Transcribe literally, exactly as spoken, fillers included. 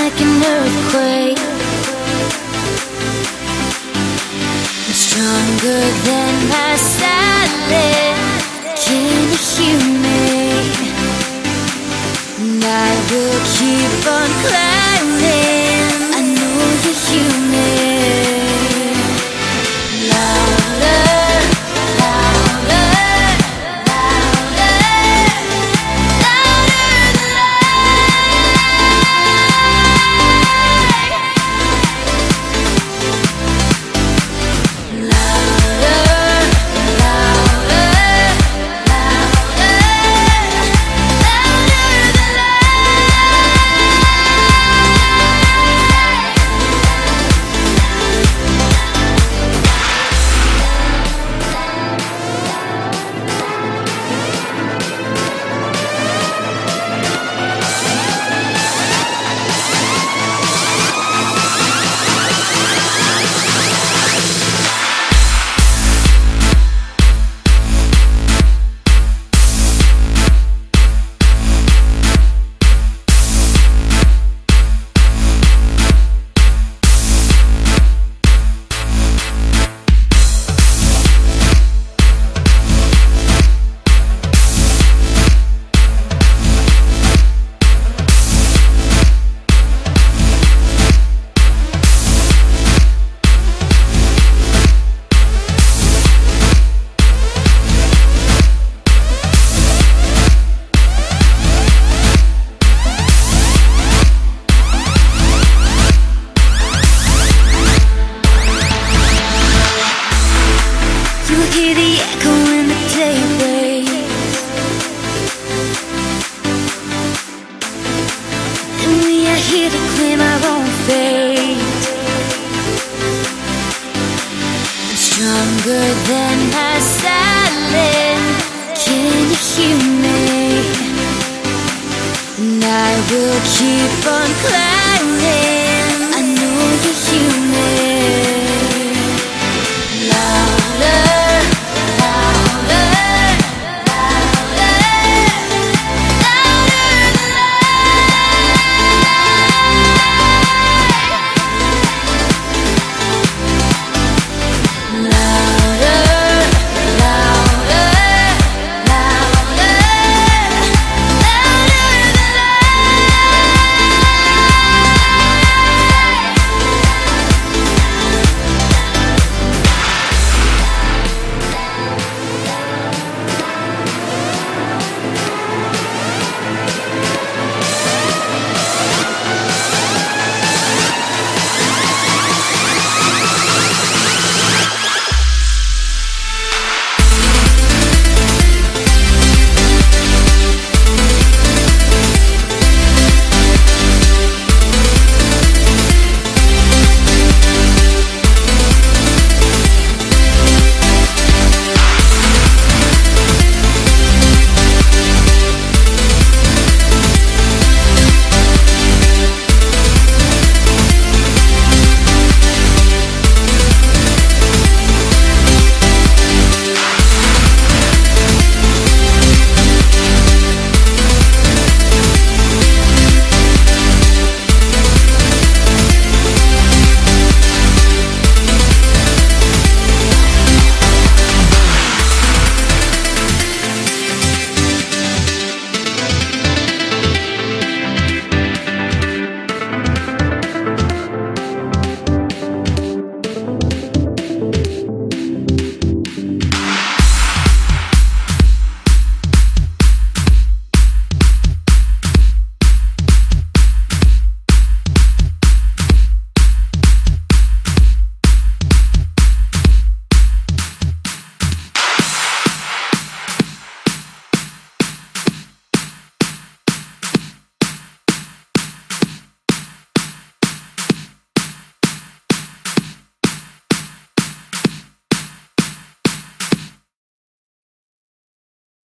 like an earthquake. I'm stronger than my silence. Can you hear me? And I will keep on climbing. I know you hear me. Louder, louder, louder, louder than light. Louder, louder, louder, louder than hear the echo when the day breaks, and we are here to claim our own fate. I'm stronger than my silence. Can you hear me? And I will keep on climbing.